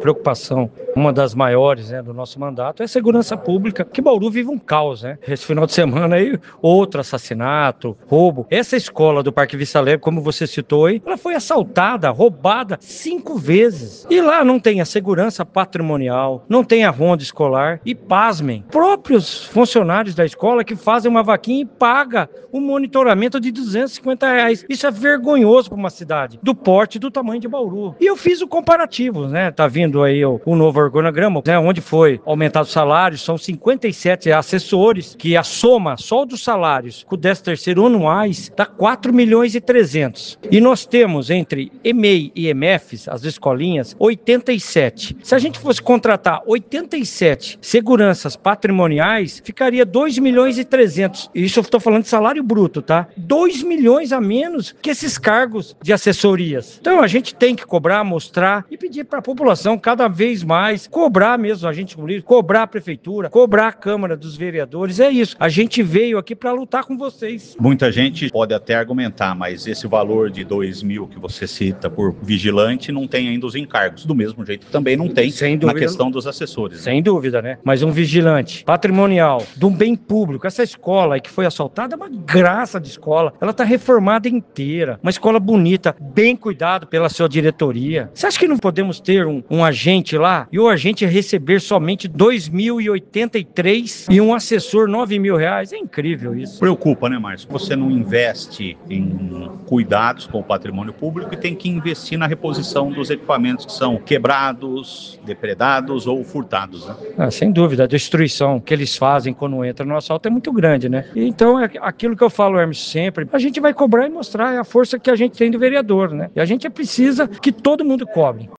preocupação, uma das maiores, né, do nosso mandato, é a segurança pública, que Bauru vive um caos, né? Esse final de semana aí, outro assassinato, roubo. Essa escola do Parque Vista Alegre, como você citou aí, ela foi assaltada, roubada 5 vezes. E lá não tem a segurança patrimonial, não tem a ronda escolar e, pasmem, próprios funcionários da escola que fazem uma vaquinha e pagam um monitoramento de R$ 250. Isso é vergonhoso para uma cidade do porte e do tamanho de Bauru. E eu fiz o comparativo, né? Tá vindo aí o novo organograma, né? Onde foi aumentado os salários, são 57 assessores, que a soma só dos salários com o 13º anuais dá 4.300.000. E nós temos entre EMEI e EMEFs, as escolinhas, 87. Se a gente fosse contratar 87 seguranças patrimoniais, ficaria 2.300.000. Isso eu estou falando de salário bruto, tá? 2 milhões a menos que esses cargos de assessorias. Então a gente tem que cobrar, mostrar e pedir para a população cada vez mais, cobrar mesmo a gente, cobrar a prefeitura, cobrar a Câmara dos Vereadores. É isso. A gente veio aqui para lutar com vocês. Muita gente pode até argumentar, mas esse valor de 2.000 que você cita por vigilante não tem ainda os encargos. Do mesmo jeito também não tem na questão dos assessores. Sem dúvida, né? Mas um vigilante patrimonial de um bem público, essa escola aí que foi assaltada é uma graça de escola. Ela está reformada inteira. Uma escola bonita, bem cuidado pela sua diretoria. Você acha que não podemos ter um agente lá e o agente receber somente 2.083 e um assessor R$ 9.000? É incrível isso. Preocupa, né, Márcio? Você não investe em cuidados com o patrimônio público e tem que investir na reposição dos equipamentos que são quebrados, depredados ou furtados, né? Sem dúvida, a destruição que eles fazem quando entram no assalto é muito grande, né? Então é aquilo que eu falo, Hermes, sempre, a gente vai cobrar e mostrar a força que a gente tem do vereador, né? E a gente precisa que todo mundo cobre.